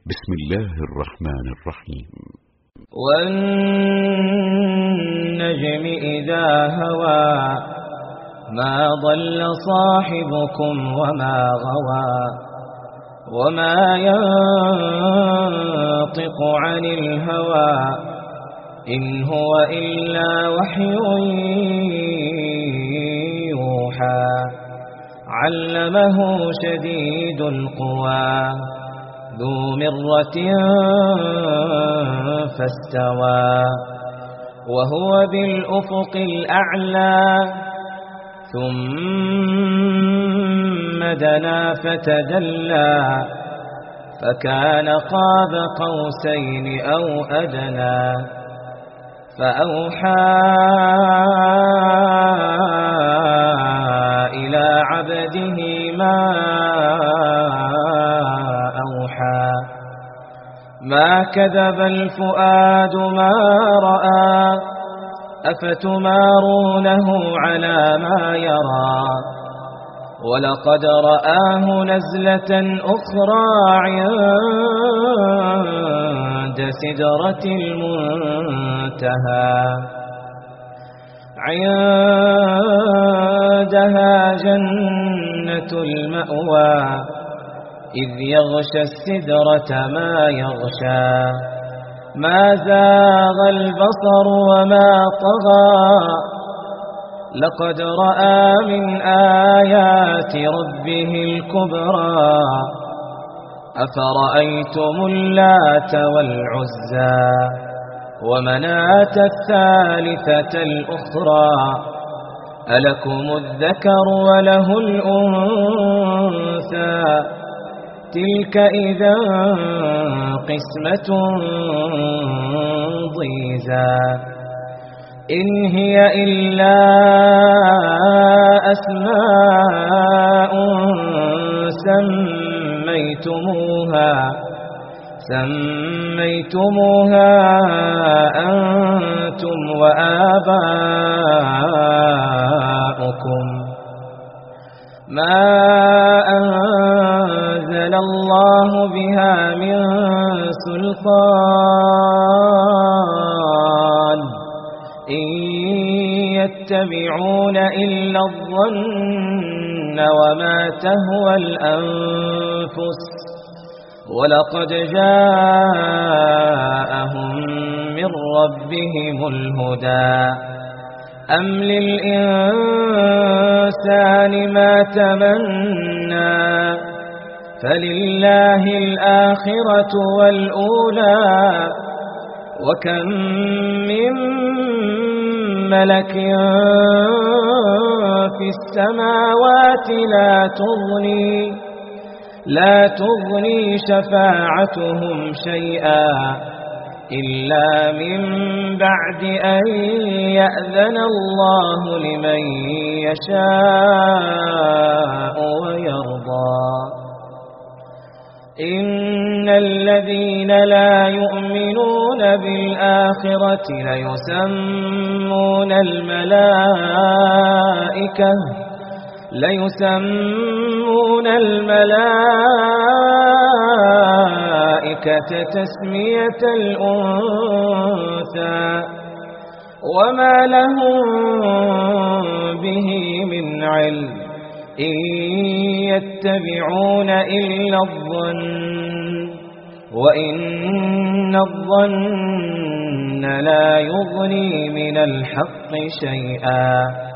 بسم الله الرحمن الرحيم. والنجم إذا هوى ما ضل صاحبكم وما غوى وما ينطق عن الهوى إن هو إلا وحي يوحى علمه شديد القوى ذو مرة فاستوى وهو بالأفق الأعلى ثم دنا فتدلى فكان قاب قوسين أو أدنى فأوحى إلى عبده ما أوحى ما كذب الفؤاد ما رأى أفتمارونه على ما يرى ولقد رآه نزلة أخرى عند سدرة المنتهى عندها جنة المأوى إذ يغشى السدرة ما يغشى ما زاغ البصر وما طغى لقد رأى من آيات ربه الكبرى أفرأيتم اللات والعزى ومناة الثالثة الأخرى ألكم الذكر وله الأنثى تلك إذا قسمة ضيزى إن هي إلا أسماء سميتموها أنتم وآباؤكم ما أنزل الله بها من سلطان إن يتبعون إلا الظن وما تهوى الأنفس ولقد جاءهم من ربهم الهدى أم للإنسان ما تمنى فلله الآخرة والأولى وكم من ملك في السماوات لا تغني شفاعتهم شيئا إلا من بعد أن يأذن الله لمن يشاء ويرضى إن الذين لا يؤمنون بالآخرة ليسمون الملائكة تسمية الأنثى وما لهم به من علم إن يتبعون إلا الظن وإن الظن لا يغني من الحق شيئا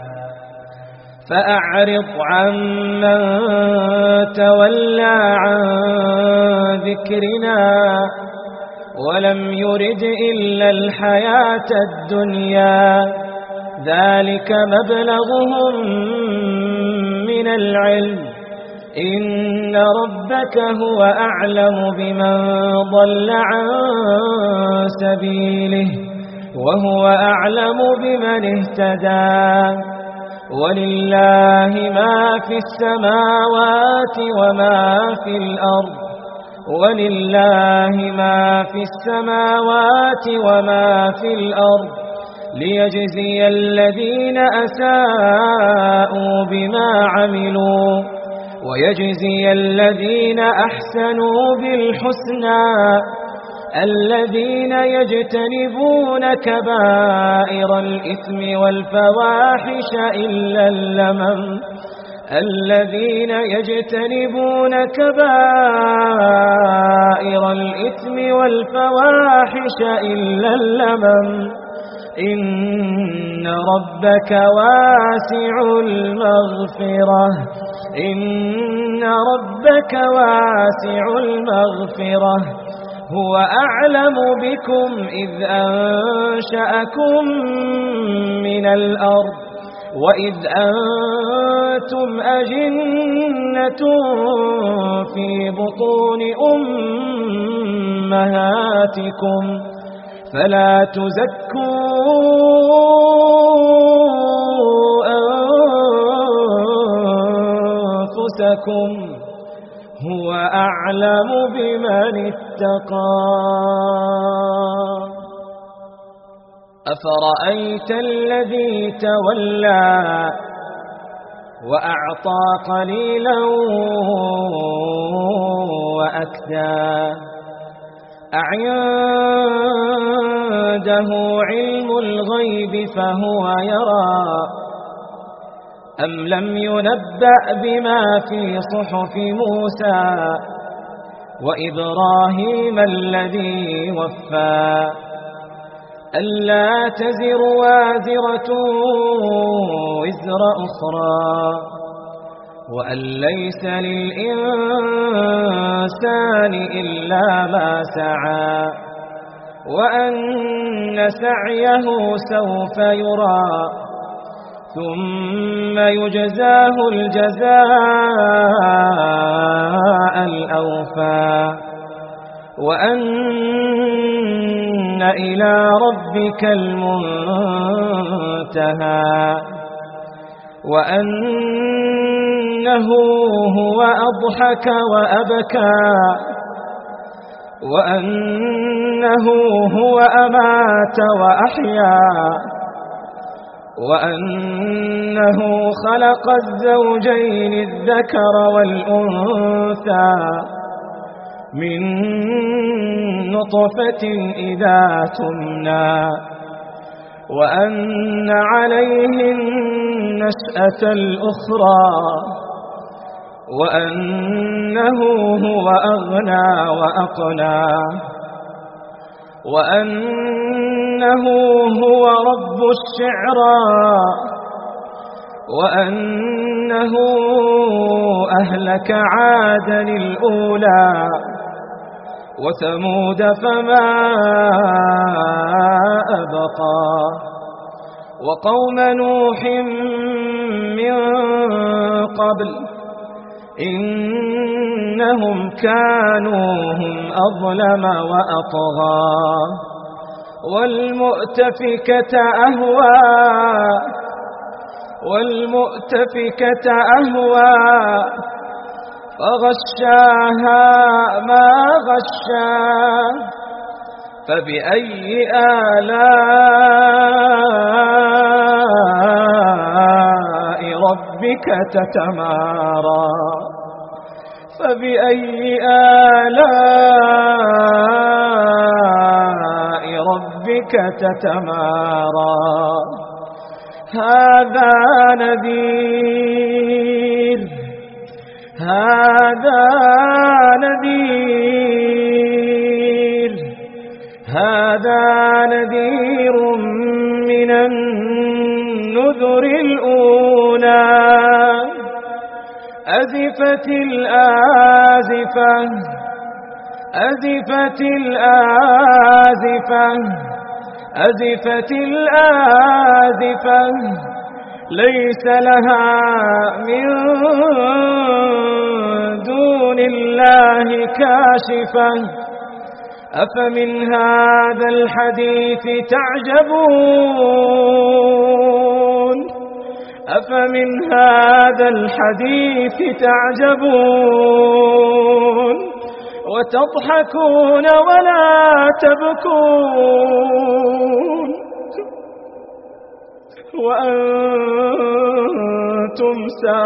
فأعرض عمن تولى عن ذكرنا ولم يرد إلا الحياة الدنيا ذلك مبلغهم من العلم إن ربك هو أعلم بمن ضل عن سبيله وهو أعلم بمن اهتدى ولله ما في السماوات وما في الأرض ليجزي الذين أساءوا بما عملوا ويجزي الذين أحسنوا بالحسنى الذين يجتنبون كبائر الإثم والفواحش إلا اللمم الذين يجتنبون كبائر الإثم والفواحش إلا اللمم إن ربك واسع المغفرة إن ربك واسع المغفرة هو أعلم بكم إذ أنشأكم من الأرض وإذ أنتم أجنة في بطون أمهاتكم فلا تزكوا أنفسكم هو أعلم بمن اتقى أفرأيت الذي تولى وأعطى قليلا وأكدى أعنده علم الغيب فهو يرى أم لم ينبأ بما في صحف موسى وإبراهيم الذي وفى ألا تزر وازرة وزر أخرى وأن ليس للإنسان إلا ما سعى وأن سعيه سوف يرى ثم يجزاه الجزاء الأوفى وأن إلى ربك المنتهى وأنه هو أضحك وأبكى وأنه هو أمات وأحيا وأنه خلق الزوجين الذكر والأنثى من نطفة إذا تمنى وأن عليه النشأة الأخرى وأنه هو أغنى وأقنى وأنه هو رب الشعرى وأنه أهلك عادا الأولى وثمود فما أبقى وقوم نوح من قبل إنهم كانوا هم أظلم وأطغى والمؤتفكة أهوى فغشاها ما غشا فبأي آلاء ربك تتمارى فبأي آلاء ربك تتمارى هذا نذير من النذر الأولى أزفت الآزفة ليس لها من دون الله كاشفة أفمن هذا الحديث تعجبون وتضحكون ولا تبكون وأنتم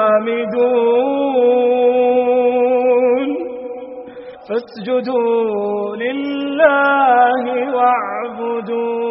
سامدون فاسجدوا لله واعبدوا.